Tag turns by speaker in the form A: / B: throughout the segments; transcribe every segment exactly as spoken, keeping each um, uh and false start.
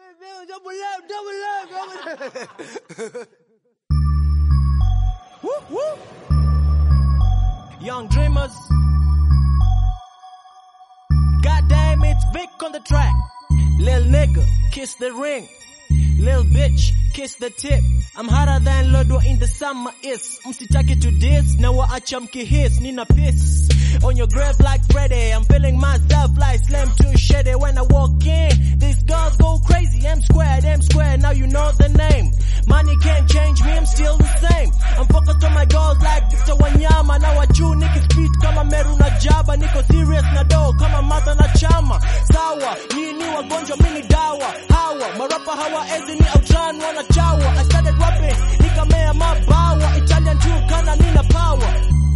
A: Double up, double up, double up. Woo, woo. Young Dreamers. Goddamn, it's Vic on the track. Lil nigga, kiss the ring. Lil bitch, kiss the tip. I'm hotter than Lodwa in the summer is. Msitaki to this, na waacha mkihis. Nina piss on your grave like Freddy. I'm feeling myself like Slim too shady. When I walk in, these girls go crazy. M squared, M squared, now you know the name. Money can't change me, I'm still the same. I'm focused on my goals like Victor Wanyama. Now I chew niggas feet kama Meru na Jaba. Niko serious na do kama Martha na Chama. Sawa, nini wagonjwa mini dawa. Hawa, marapa hawa ezi ni outran wana chawa. I started rapping, nikamea mabawa. Italian too, kana nina power.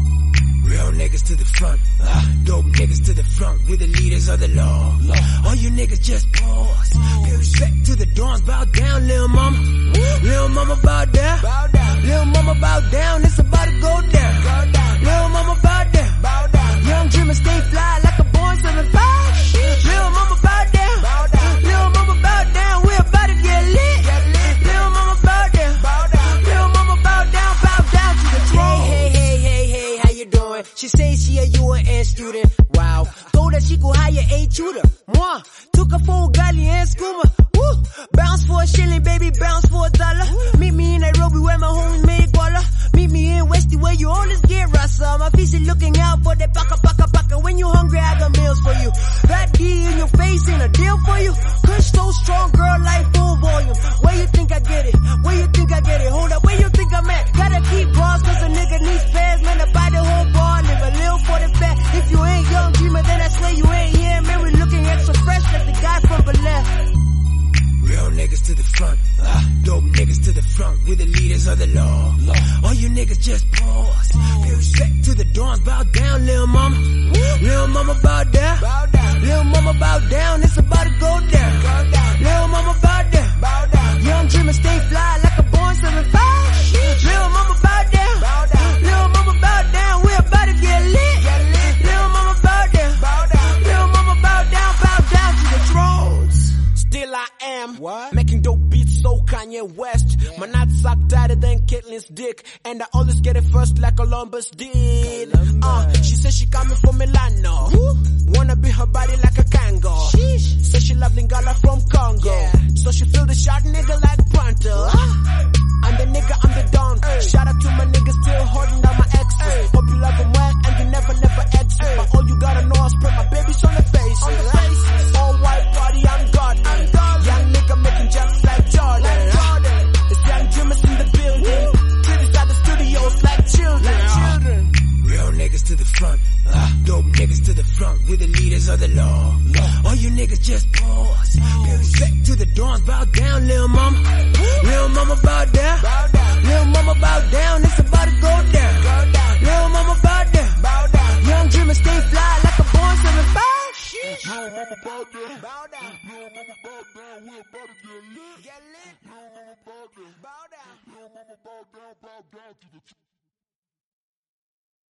B: Real niggas to the front, uh, dope niggas to the front, we're the leaders of the law. law. All you niggas just pause. Pay respect to the dawns, bow down, lil' mama. Lil' mama bow down. bow down. Lil' mama bow down, it's about to go down. Go down. Lil' mama bow down. bow down. Young dreamers stay fly like a Boeing seven five. Lil' mama bow down. bow down. Lil' mama bow down, we're about to get lit. Get lit. Lil' mama bow down. bow down. Lil' mama bow down, bow down to the throne.
A: Hey, hey, hey, hey, how you doing? She says she a U N N student. Wow. Told her she could hire a tutor. Moi, took her for Gali and Scuba. Woo. Bounce for a shilling, baby, bounce for a dollar. Meet me in Nairobi where my homies made guala. Meet me in Westy where you always get rasa. My face is looking out for the baka baka baka. When you hungry, I got meals for you. That D in your face ain't a deal for you. Kush so strong, girl, like full volume. Where you think I get it? Where you think I get it? Hold up, where you think I'm at? Gotta keep bars cause a nigga needs spares. Man, I buy the whole bar, live a little for the fat. If you ain't young dreamer, then I swear you ain't here. Man, we looking extra fresh like the guy from Bel-Air.
B: Real niggas to the front, uh, dope niggas to the front, we're the leaders of the law. law. All you niggas just pause. Pay respect to the dawns, bow down, lil' mama. Lil' mama bow down. bow down. Lil' mama bow down, it's about to go down. Go down. Lil' mama bow down. bow down. Young dreamers stay fly like a Boeing seven five. Lil' mama bow down. bow down. Lil' mama bow down, we're about to get lit. Get lit. Lil' mama bow down. bow down. Lil' mama bow down, bow down to the thrones.
A: Still I am
B: What?
A: making dope beats so Kanye West. Yeah. My nuts suck tighter than Caitlin's dick, and I always get it first like Columbus did. Columbus. Uh, she says she coming from Milano. Woo. Wanna be her body like a kango. Sheesh. Says she love Lingala from Congo. Yeah. So she feel the shot nigga like Pronto. I'm the nigga, I'm the don. Ay. Shout out to my niggas still holding down my exes. Ay. Hope you love them well and you never never exit. Ay. But all you gotta know is spread my babies on the faces. On the faces. All white body, I'm godly. I'm godly. Young nigga making jumps like Jordan. Like Jordan. It's young dreamers in the building. Kids at the studios like children. Like children.
B: Real niggas to the front, uh, dope niggas to the front, we're the leaders of the law. law. All you niggas just pause. Pay respect to the dawns, bow down, lil' mama. Lil' mama bow down. bow down. Lil' mama bow down, it's about to go down. Go down. Lil' mama bow down. bow down. Young dreamers stay fly like a Boeing seven five. Lil' mama bow down. bow down. Lil' mama bow down, we're about to get lit. Get lit. Lil' mama bow down. bow down. Lil' mama bow down, bow down to the